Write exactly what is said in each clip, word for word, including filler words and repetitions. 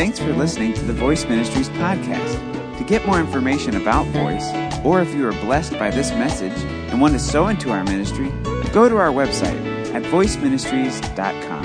Thanks for listening to the Voice Ministries podcast. To get more information about Voice, or if you are blessed by this message and want to sow into our ministry, go to our website at voice ministries dot com.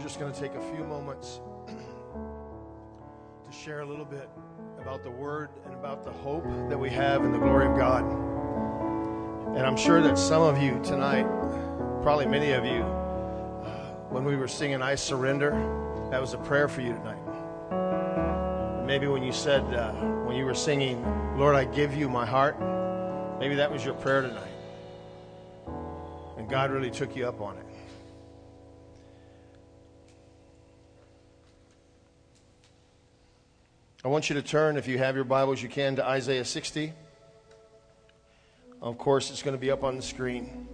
just going to take a few moments to share a little bit about the Word and about the hope that we have in the glory of God. And I'm sure that some of you tonight, probably many of you, uh, when we were singing I Surrender, that was a prayer for you tonight. Maybe when you said, uh, when you were singing, Lord, I give you my heart, maybe that was your prayer tonight. And God really took you up on it. I want you to turn, if you have your Bibles, you can, to Isaiah sixty. Of course, it's going to be up on the screen.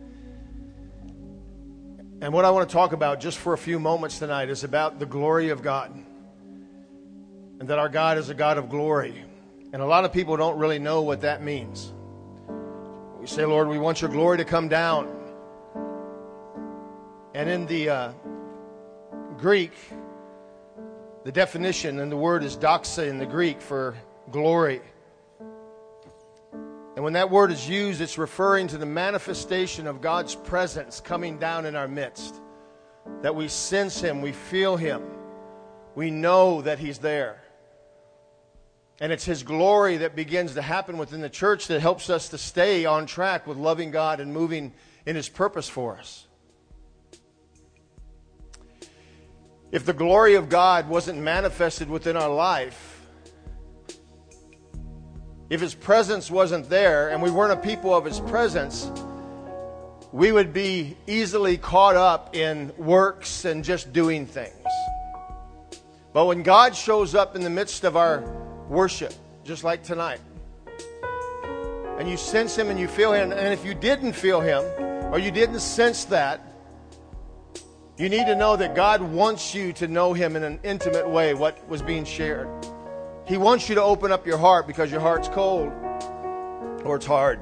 And what I want to talk about just for a few moments tonight is about the glory of God. And that our God is a God of glory. And a lot of people don't really know what that means. We say, Lord, we want your glory to come down. And in the uh, Greek, the definition and the word is doxa in the Greek for glory. And when that word is used, it's referring to the manifestation of God's presence coming down in our midst. That we sense Him, we feel Him, we know that He's there. And it's His glory that begins to happen within the church that helps us to stay on track with loving God and moving in His purpose for us. If the glory of God wasn't manifested within our life, if His presence wasn't there and we weren't a people of His presence, we would be easily caught up in works and just doing things. But when God shows up in the midst of our worship, just like tonight, and you sense Him and you feel Him, and if you didn't feel Him or you didn't sense that, you need to know that God wants you to know Him in an intimate way, what was being shared. He wants you to open up your heart because your heart's cold or it's hard.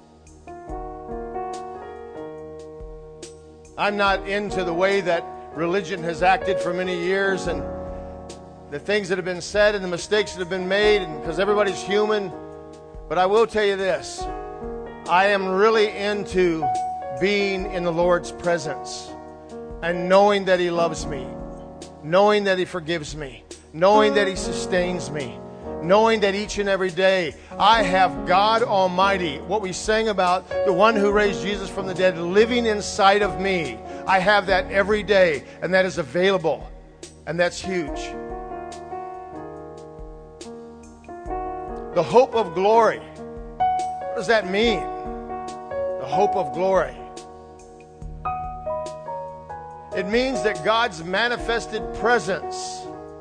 I'm not into the way that religion has acted for many years and the things that have been said and the mistakes that have been made, and because everybody's human. But I will tell you this, I am really into being in the Lord's presence. And knowing that He loves me, knowing that He forgives me, knowing that He sustains me, knowing that each and every day I have God Almighty, what we sang about, the one who raised Jesus from the dead, living inside of me. I have that every day, and that is available, and that's huge. The hope of glory. What does that mean? The hope of glory. It means that God's manifested presence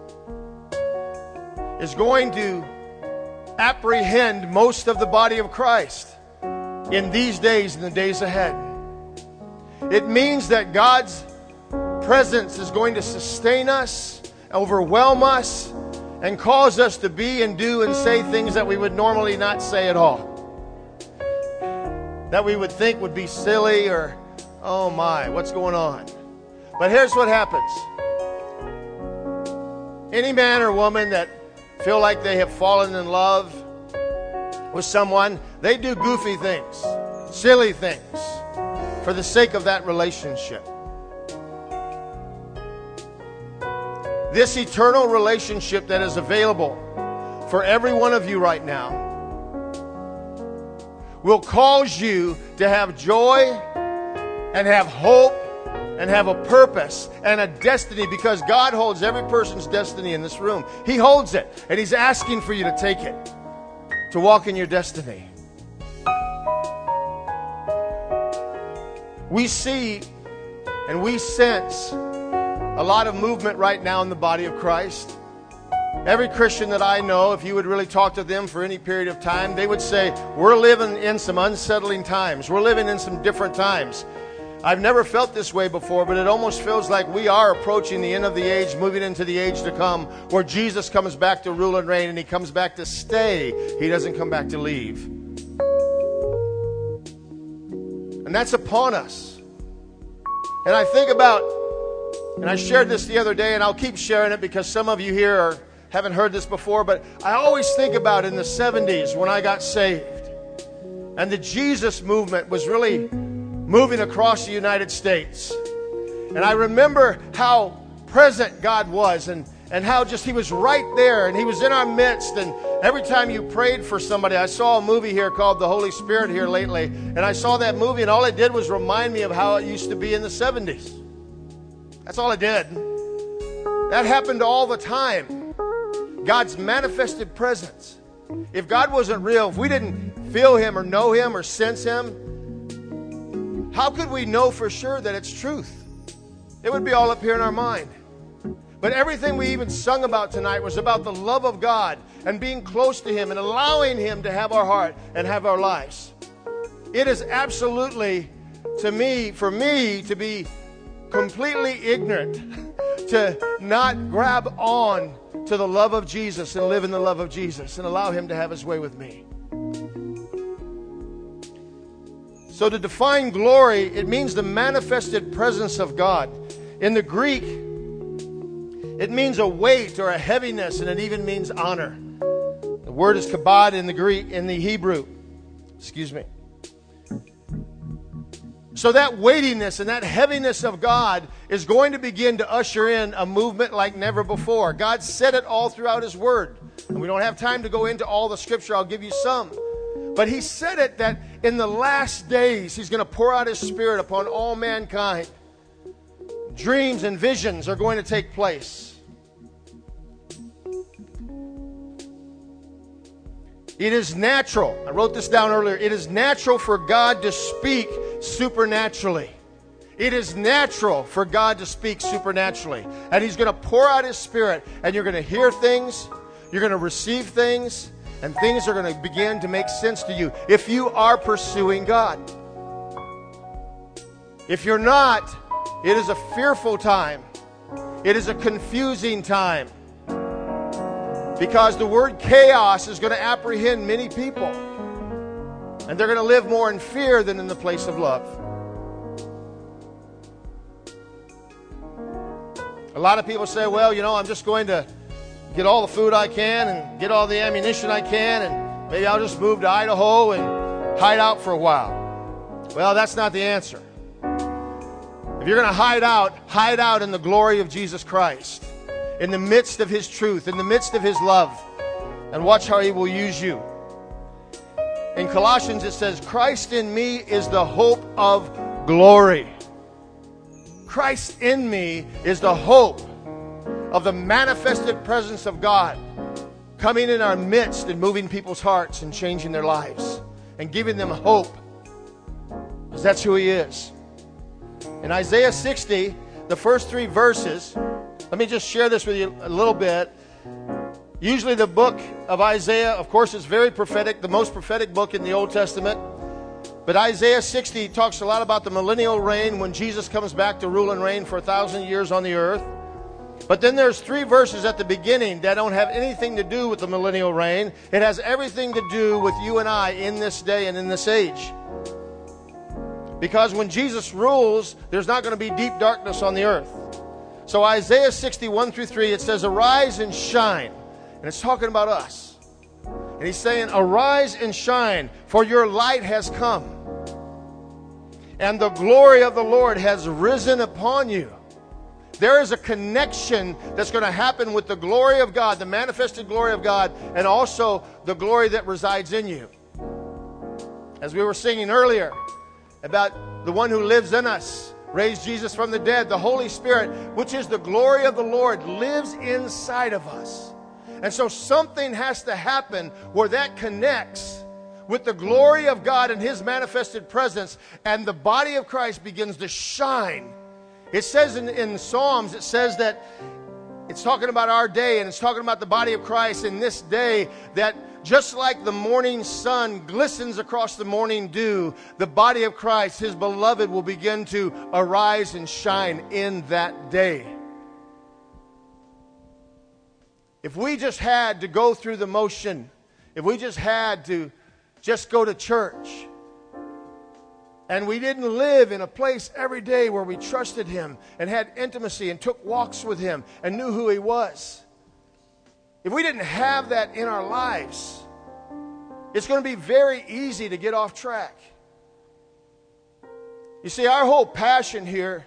is going to apprehend most of the body of Christ in these days and the days ahead. It means that God's presence is going to sustain us, overwhelm us, and cause us to be and do and say things that we would normally not say at all. That we would think would be silly or, oh my, what's going on? But here's what happens. Any man or woman that feel like they have fallen in love with someone, they do goofy things, silly things, for the sake of that relationship. This eternal relationship that is available for every one of you right now will cause you to have joy and have hope and have a purpose and a destiny, because God holds every person's destiny in this room. He holds it, and He's asking for you to take it, to walk in your destiny. We see and we sense a lot of movement right now in the body of Christ. Every Christian that I know, if you would really talk to them for any period of time, they would say, we're living in some unsettling times. We're living in some different times. I've never felt this way before, but it almost feels like we are approaching the end of the age, moving into the age to come, where Jesus comes back to rule and reign, and He comes back to stay. He doesn't come back to leave. And that's upon us. And I think about, and I shared this the other day, and I'll keep sharing it because some of you here are, haven't heard this before, but I always think about in the seventies when I got saved, and the Jesus movement was really moving across the United States. And I remember how present God was, and, and how just He was right there, and He was in our midst. And every time you prayed for somebody, I saw a movie here called The Holy Spirit here lately, and I saw that movie, and all it did was remind me of how it used to be in the seventies. That's all it did. That happened all the time. God's manifested presence. If God wasn't real, if we didn't feel Him or know Him or sense Him, how could we know for sure that it's truth? It would be all up here in our mind. But everything we even sung about tonight was about the love of God and being close to Him and allowing Him to have our heart and have our lives. It is absolutely, to me, for me, to be completely ignorant, to not grab on to the love of Jesus and live in the love of Jesus and allow Him to have His way with me. So to define glory, it means the manifested presence of God. In the Greek, it means a weight or a heaviness, and it even means honor. The word is kabod in the Greek, in the Hebrew. Excuse me. So that weightiness and that heaviness of God is going to begin to usher in a movement like never before. God said it all throughout His Word. And we don't have time to go into all the Scripture. I'll give you some. But He said it that in the last days He's going to pour out His Spirit upon all mankind. Dreams and visions are going to take place. It is natural. I wrote this down earlier. It is natural for God to speak supernaturally. It is natural for God to speak supernaturally. And He's going to pour out His Spirit, and you're going to hear things, you're going to receive things, and things are going to begin to make sense to you if you are pursuing God. If you're not, it is a fearful time. It is a confusing time. Because the word chaos is going to apprehend many people. And they're going to live more in fear than in the place of love. A lot of people say, well, you know, I'm just going to get all the food I can and get all the ammunition I can, and maybe I'll just move to Idaho and hide out for a while. Well, that's not the answer. If you're going to hide out, hide out in the glory of Jesus Christ, in the midst of His truth, in the midst of His love, and watch how He will use you. In Colossians it says, Christ in me is the hope of glory. Christ in me is the hope of the manifested presence of God coming in our midst and moving people's hearts and changing their lives and giving them hope, because that's who He is. In Isaiah sixty, the first three verses, let me just share this with you a little bit. Usually the book of Isaiah, of course, is very prophetic, the most prophetic book in the Old Testament. But Isaiah sixty talks a lot about the millennial reign when Jesus comes back to rule and reign for a thousand years on the earth. But then there's three verses at the beginning that don't have anything to do with the millennial reign. It has everything to do with you and I in this day and in this age. Because when Jesus rules, there's not going to be deep darkness on the earth. So Isaiah sixty, one through three, it says, arise and shine. And it's talking about us. And He's saying, arise and shine, for your light has come. And the glory of the Lord has risen upon you. There is a connection that's going to happen with the glory of God, the manifested glory of God, and also the glory that resides in you. As we were singing earlier about the one who lives in us, raised Jesus from the dead, the Holy Spirit, which is the glory of the Lord, lives inside of us. And so something has to happen where that connects with the glory of God and His manifested presence, and the body of Christ begins to shine. It says in, in Psalms, it says that it's talking about our day, and it's talking about the body of Christ in this day, that just like the morning sun glistens across the morning dew, the body of Christ, His beloved, will begin to arise and shine in that day. If we just had to go through the motion, if we just had to just go to church, and we didn't live in a place every day where we trusted Him and had intimacy and took walks with Him and knew who He was, if we didn't have that in our lives, it's going to be very easy to get off track. You see, our whole passion here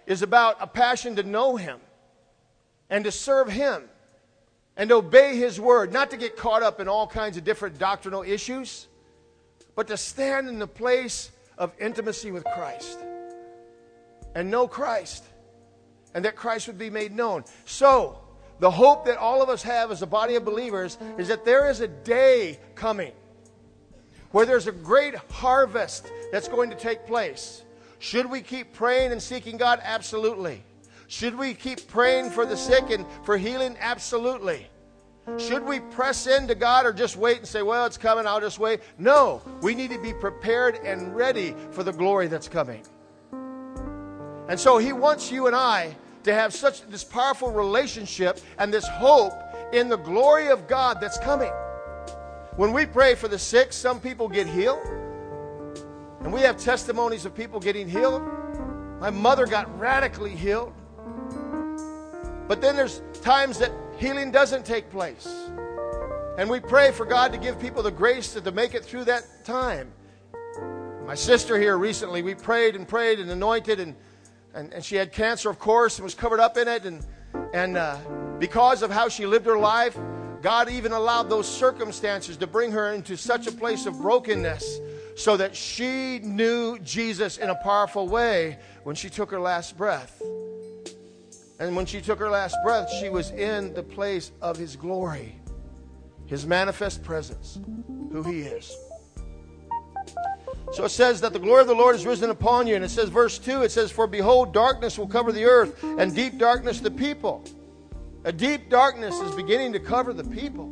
is about a passion to know Him and to serve Him and obey His word, not to get caught up in all kinds of different doctrinal issues, but to stand in the place of intimacy with Christ and know Christ, and that Christ would be made known. So, the hope that all of us have as a body of believers is that there is a day coming where there's a great harvest that's going to take place. Should we keep praying and seeking God? Absolutely. Should we keep praying for the sick and for healing? Absolutely. Should we press into God or just wait and say, well, it's coming, I'll just wait? No, we need to be prepared and ready for the glory that's coming. And so He wants you and I to have such this powerful relationship and this hope in the glory of God that's coming. When we pray for the sick, some people get healed. And we have testimonies of people getting healed. My mother got radically healed. But then there's times that healing doesn't take place. And we pray for God to give people the grace to, to make it through that time. My sister here recently, we prayed and prayed and anointed, and, and, and she had cancer, of course, and was covered up in it. And, and uh, because of how she lived her life, God even allowed those circumstances to bring her into such a place of brokenness so that she knew Jesus in a powerful way when she took her last breath. And when she took her last breath, she was in the place of His glory, His manifest presence, who He is. So it says that the glory of the Lord is risen upon you. And it says, verse two, it says, for behold, darkness will cover the earth, and deep darkness the people. A deep darkness is beginning to cover the people.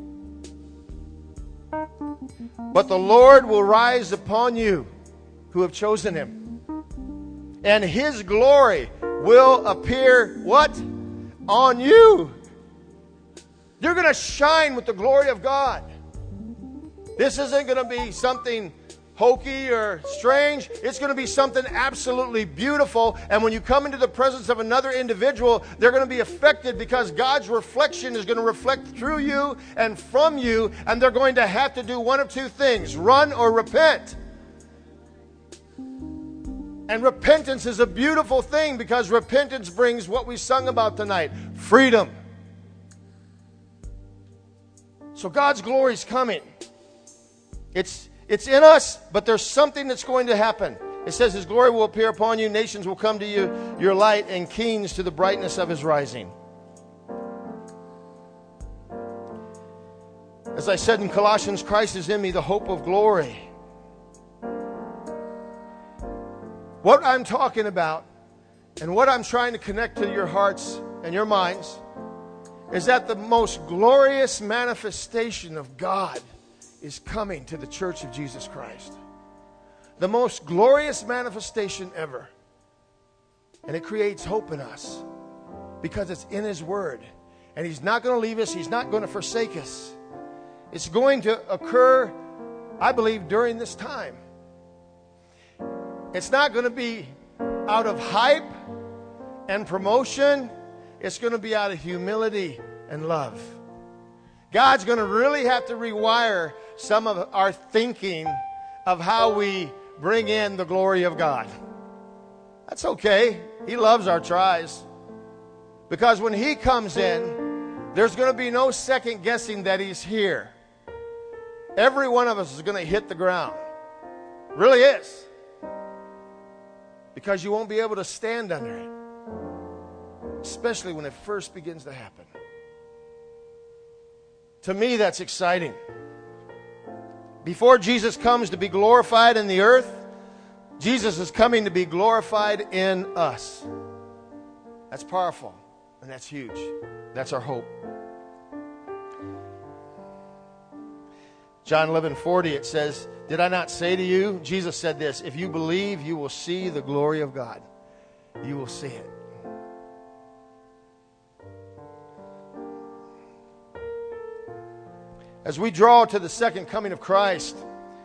But the Lord will rise upon you who have chosen Him. And His glory will appear, what? On you. You're going to shine with the glory of God. This isn't going to be something hokey or strange. It's going to be something absolutely beautiful. And when you come into the presence of another individual, they're going to be affected because God's reflection is going to reflect through you and from you. And they're going to have to do one of two things: run or repent. And repentance is a beautiful thing because repentance brings what we sung about tonight: freedom. So God's glory is coming. It's It's in us, but there's something that's going to happen. It says His glory will appear upon you. Nations will come to you, your light, and kings to the brightness of His rising. As I said in Colossians, Christ is in me, the hope of glory. What I'm talking about and what I'm trying to connect to your hearts and your minds is that the most glorious manifestation of God is coming to the church of Jesus Christ. The most glorious manifestation ever. And it creates hope in us because it's in His Word. And He's not going to leave us. He's not going to forsake us. It's going to occur, I believe, during this time. It's not going to be out of hype and promotion. It's going to be out of humility and love. God's going to really have to rewire some of our thinking of how we bring in the glory of God. That's okay. He loves our tries. Because when He comes in, there's going to be no second guessing that He's here. Every one of us is going to hit the ground. Really is. Because you won't be able to stand under it. Especially when it first begins to happen. To me, that's exciting. Before Jesus comes to be glorified in the earth, Jesus is coming to be glorified in us. That's powerful, and that's huge. That's our hope. John eleven forty, it says, did I not say to you, Jesus said this, if you believe, you will see the glory of God. You will see it. As we draw to the second coming of Christ,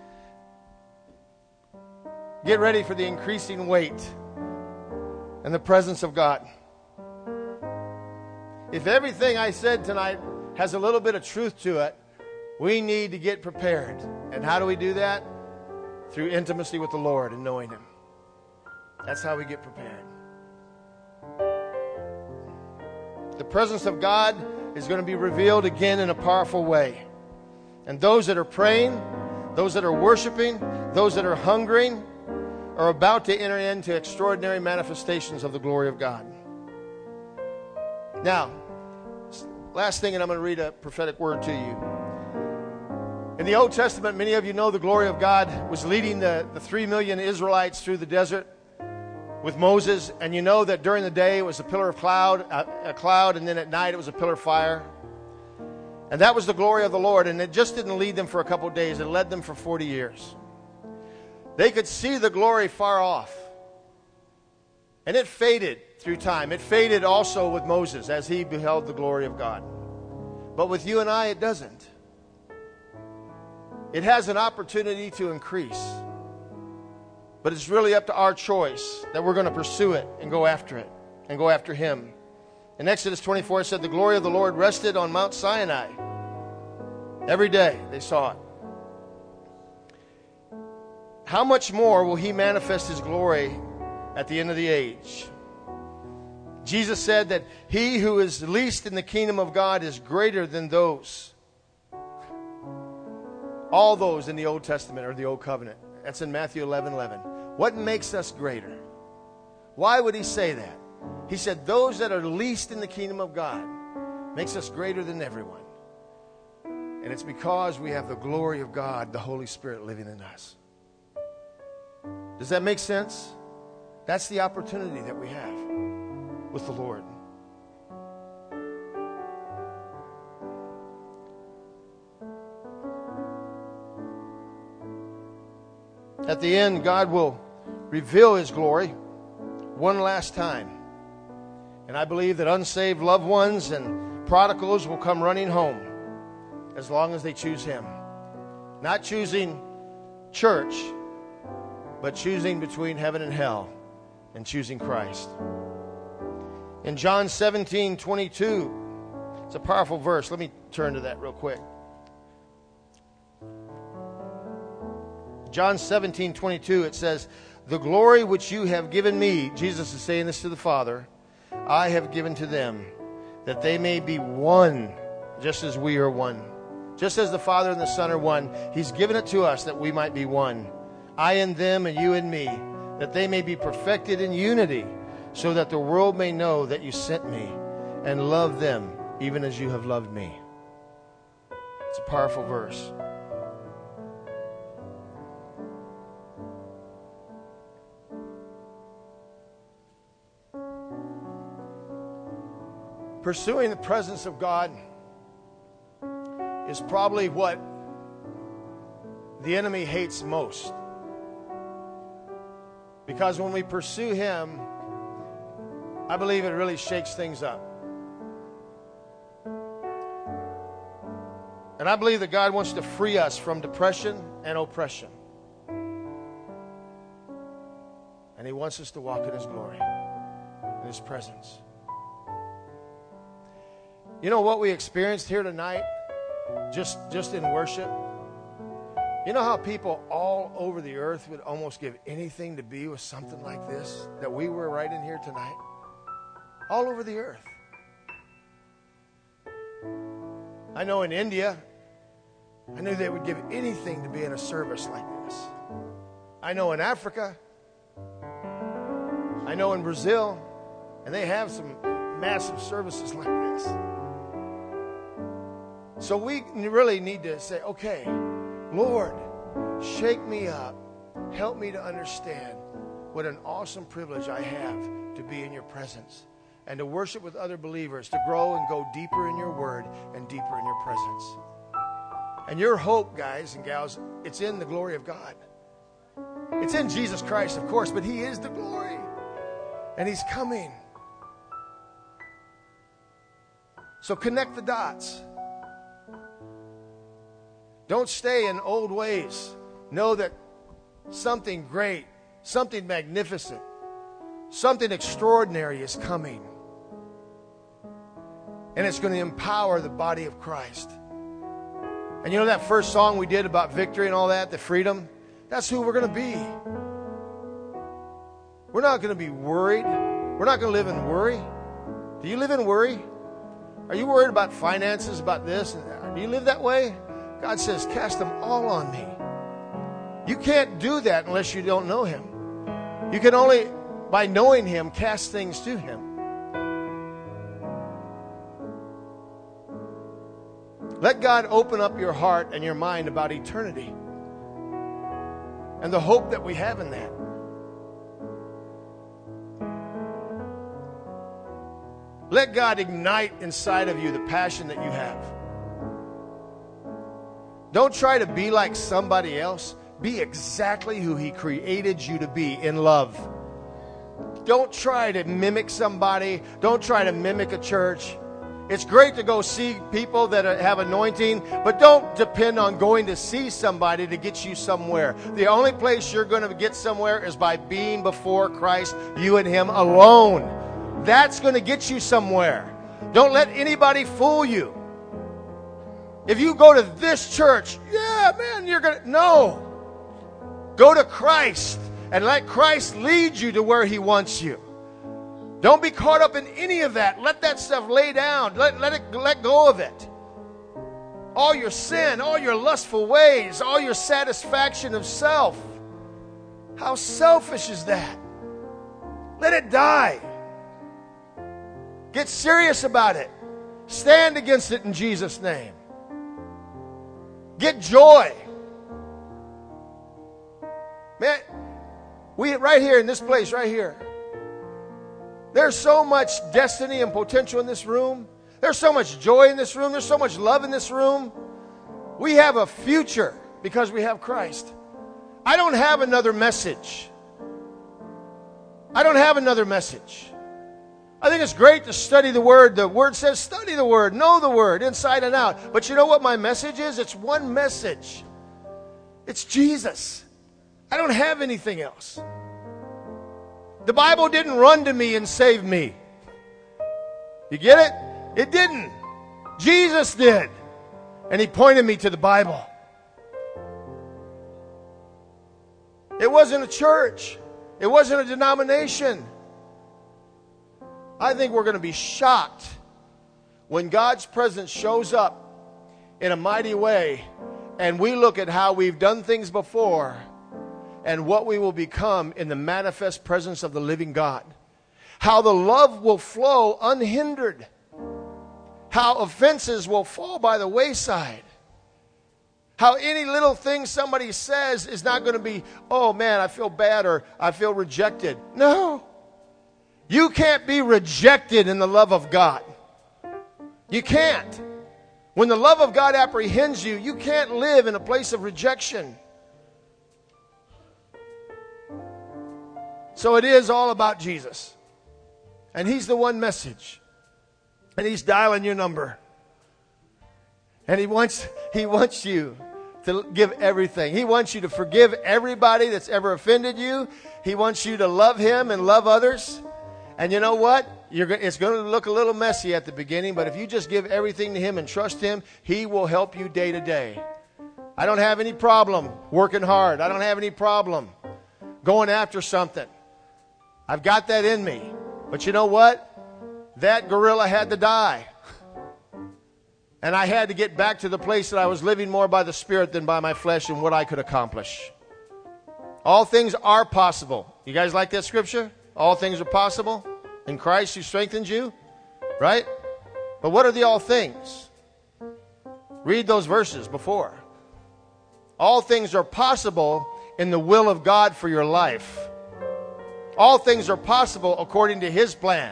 get ready for the increasing weight and the presence of God. If everything I said tonight has a little bit of truth to it, we need to get prepared. And how do we do that? Through intimacy with the Lord and knowing Him. That's how we get prepared. The presence of God is going to be revealed again in a powerful way. And those that are praying, those that are worshiping, those that are hungering, are about to enter into extraordinary manifestations of the glory of God. Now, last thing, and I'm going to read a prophetic word to you. In the Old Testament, many of you know the glory of God was leading the, the three million Israelites through the desert with Moses. And you know that during the day it was a pillar of cloud, a, a cloud, and then at night it was a pillar of fire. And that was the glory of the Lord. And it just didn't lead them for a couple of days. It led them for forty years. They could see the glory far off. And it faded through time. It faded also with Moses as he beheld the glory of God. But with you and I, it doesn't. It has an opportunity to increase. But it's really up to our choice that we're going to pursue it and go after it and go after Him. In Exodus twenty-four, it said, the glory of the Lord rested on Mount Sinai. Every day they saw it. How much more will He manifest His glory at the end of the age? Jesus said that he who is least in the kingdom of God is greater than those. All those in the Old Testament or the Old Covenant. That's in Matthew eleven eleven. What makes us greater? Why would He say that? He said those that are least in the kingdom of God makes us greater than everyone. And it's because we have the glory of God, the Holy Spirit living in us. Does that make sense? That's the opportunity that we have with the Lord. At the end, God will reveal His glory one last time. And I believe that unsaved loved ones and prodigals will come running home as long as they choose Him. Not choosing church, but choosing between heaven and hell and choosing Christ. In John seventeen twenty-two, it's a powerful verse. Let me turn to that real quick. John seventeen twenty-two, it says, the glory which you have given me, Jesus is saying this to the Father, I have given to them, that they may be one, just as we are one. Just as the Father and the Son are one, He's given it to us that we might be one. I and them and you and me, that they may be perfected in unity, so that the world may know that you sent me and love them even as you have loved me. It's a powerful verse. Pursuing the presence of God is probably what the enemy hates most. Because when we pursue Him, I believe it really shakes things up. And I believe that God wants to free us from depression and oppression. And He wants us to walk in His glory, in His presence. You know what we experienced here tonight, just, just in worship? You know how people all over the earth would almost give anything to be with something like this that we were right in here tonight? All over the earth. I know in India, I knew they would give anything to be in a service like this. I know in Africa, I know in Brazil, and they have some massive services like this. So we really need to say, okay, Lord, shake me up. Help me to understand what an awesome privilege I have to be in your presence and to worship with other believers, to grow and go deeper in your word and deeper in your presence. And your hope, guys and gals, it's in the glory of God. It's in Jesus Christ, of course, but He is the glory. And He's coming. So connect the dots. Don't stay in old ways. Know that something great, something magnificent, something extraordinary is coming. And it's going to empower the body of Christ. And you know that first song we did about victory and all that, the freedom? That's who we're going to be. We're not going to be worried. We're not going to live in worry. Do you live in worry? Are you worried about finances, about this? Do you live that way? God says, cast them all on me. You can't do that unless you don't know him. You can only, by knowing him, cast things to him. Let God open up your heart and your mind about eternity and the hope that we have in that. Let God ignite inside of you the passion that you have. Don't try to be like somebody else. Be exactly who he created you to be in love. Don't try to mimic somebody. Don't try to mimic a church. It's great to go see people that have anointing, but don't depend on going to see somebody to get you somewhere. The only place you're going to get somewhere is by being before Christ, you and him alone. That's going to get you somewhere. Don't let anybody fool you. If you go to this church, yeah, man, you're going to... No. Go to Christ and let Christ lead you to where he wants you. Don't be caught up in any of that. Let that stuff lay down. Let, let, it, let go of it. All your sin, all your lustful ways, all your satisfaction of self. How selfish is that? Let it die. Get serious about it. Stand against it in Jesus' name. Get joy. Man, we right here in this place, right here. There's so much destiny and potential in this room. There's so much joy in this room. There's so much love in this room. We have a future because we have Christ. I don't have another message. I don't have another message. I think it's great to study the Word. The Word says study the Word, know the Word inside and out. But you know what my message is? It's one message. It's Jesus. I don't have anything else. The Bible didn't run to me and save me. You get it? It didn't. Jesus did. And he pointed me to the Bible. It wasn't a church. It wasn't a denomination. I think we're going to be shocked when God's presence shows up in a mighty way and we look at how we've done things before and what we will become in the manifest presence of the living God. How the love will flow unhindered. How offenses will fall by the wayside. How any little thing somebody says is not going to be, oh man, I feel bad or I feel rejected. No. You can't be rejected in the love of God. You can't. When the love of God apprehends you, you can't live in a place of rejection. So it is all about Jesus. And he's the one message. And he's dialing your number. And he wants, he wants you to give everything. He wants you to forgive everybody that's ever offended you. He wants you to love him and love others. And you know what? You're, it's going to look a little messy at the beginning, but if you just give everything to him and trust him, he will help you day to day. I don't have any problem working hard. I don't have any problem going after something. I've got that in me. But you know what? That gorilla had to die. And I had to get back to the place that I was living more by the Spirit than by my flesh and what I could accomplish. All things are possible. You guys like that scripture? All things are possible in Christ who strengthens you. Right? But what are the all things? Read those verses before. All things are possible in the will of God for your life. All things are possible according to his plan.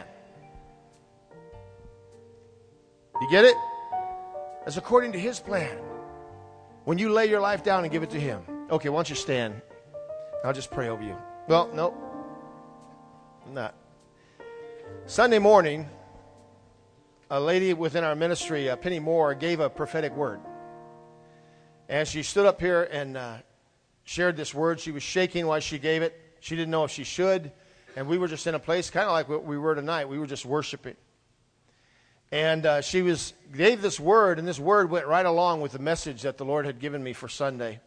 You get it? It's according to his plan. When you lay your life down and give it to him. Okay, why don't you stand? I'll just pray over you. Well, no. I'm not. Sunday morning, a lady within our ministry, uh, Penny Moore, gave a prophetic word. And she stood up here and uh, shared this word. She was shaking while she gave it. She didn't know if she should. And we were just in a place kind of like what we were tonight. We were just worshiping. And uh, she was gave this word, and this word went right along with the message that the Lord had given me for Sunday.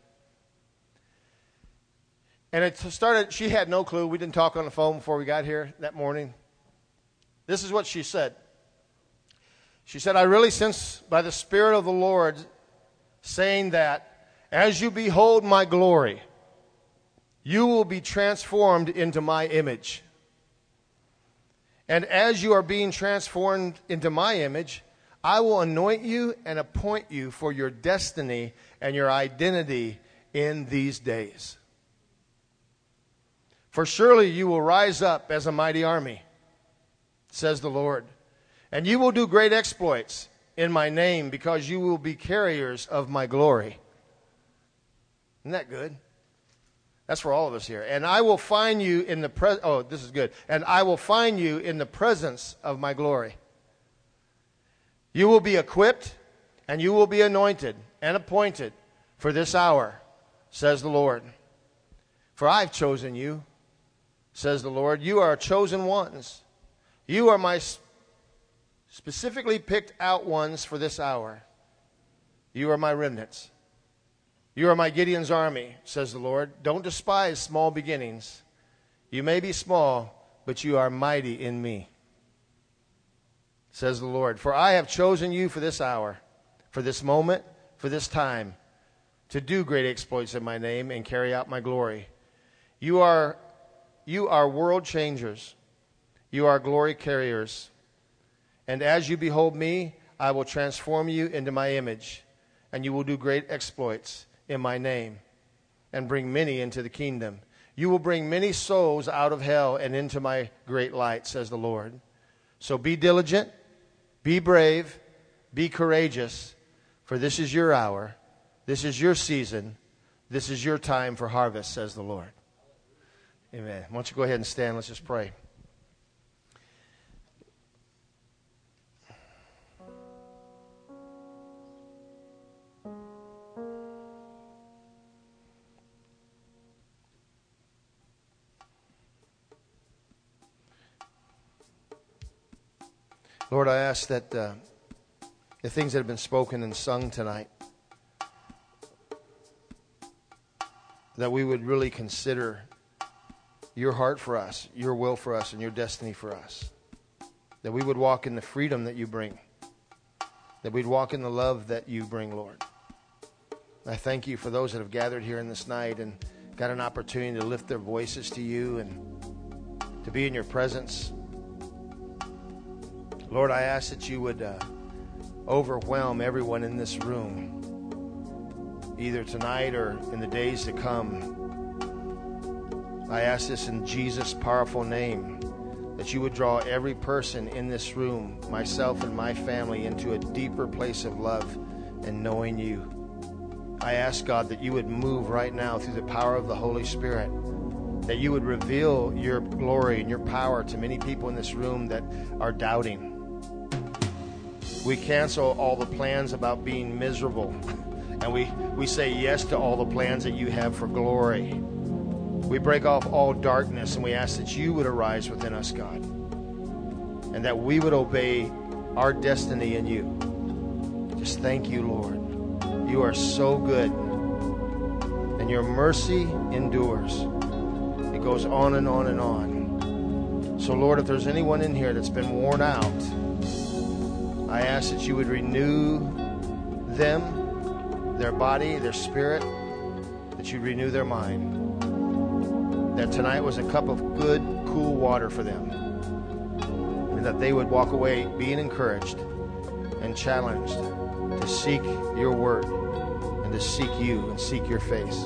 And it started, she had no clue. We didn't talk on the phone before we got here that morning. This is what she said. She said, I really sense by the Spirit of the Lord saying that as you behold my glory, you will be transformed into my image. And as you are being transformed into my image, I will anoint you and appoint you for your destiny and your identity in these days. For surely you will rise up as a mighty army, says the Lord. And you will do great exploits in my name because you will be carriers of my glory. Isn't that good? That's for all of us here. And I will find you in the pre- oh, this is good. And I will find you in the presence of my glory. You will be equipped and you will be anointed and appointed for this hour, says the Lord. For I've chosen you, says the Lord. You are chosen ones. You are my specifically picked out ones for this hour. You are my remnants. You are my Gideon's army, says the Lord. Don't despise small beginnings. You may be small, but you are mighty in me, says the Lord. For I have chosen you for this hour, for this moment, for this time, to do great exploits in my name and carry out my glory. You are, you are world changers. You are glory carriers. And as you behold me, I will transform you into my image, and you will do great exploits in my name and bring many into the kingdom. You will bring many souls out of hell and into my great light, says the Lord. So be diligent, be brave, be courageous, for this is your hour, this is your season, this is your time for harvest, says the Lord. Amen. Why don't you go ahead and stand? Let's just pray. Lord, I ask that uh, the things that have been spoken and sung tonight, that we would really consider your heart for us, your will for us, and your destiny for us. That we would walk in the freedom that you bring. That we'd walk in the love that you bring, Lord. I thank you for those that have gathered here in this night and got an opportunity to lift their voices to you and to be in your presence. Lord, I ask that you would uh, overwhelm everyone in this room, either tonight or in the days to come. I ask this in Jesus' powerful name, that you would draw every person in this room, myself and my family, into a deeper place of love and knowing you. I ask, God, that you would move right now through the power of the Holy Spirit, that you would reveal your glory and your power to many people in this room that are doubting. We cancel all the plans about being miserable, and we, we say yes to all the plans that you have for glory. We break off all darkness, and we ask that you would arise within us, God, and that we would obey our destiny in you. Just thank you, Lord. You are so good, and your mercy endures. It goes on and on and on. So, Lord, if there's anyone in here that's been worn out, I ask that you would renew them, their body, their spirit, that you'd renew their mind. That tonight was a cup of good, cool water for them. And that they would walk away being encouraged and challenged to seek your word and to seek you and seek your face.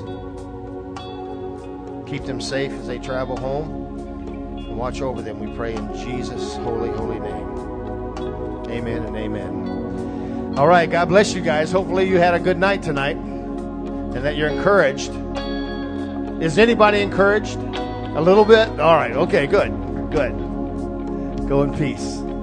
Keep them safe as they travel home and watch over them, we pray in Jesus' holy, holy name. Amen and amen. All right, God bless you guys. Hopefully you had a good night tonight and that you're encouraged. Is anybody encouraged? A little bit? All right, okay, good, good. Go in peace.